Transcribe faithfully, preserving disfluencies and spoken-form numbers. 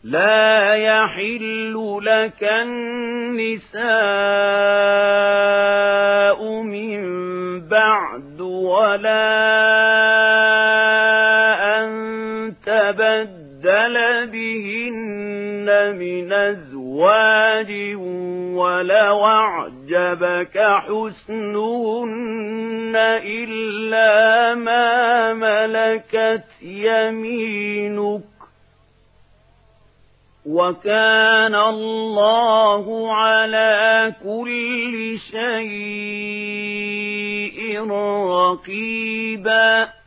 لا يحل لك النساء من بعد ولا أن تبدل بهن من أزواج ولو أعجبك حسنهن إلا ما ملكت يمينك وكان الله على كل شيء رقيبا.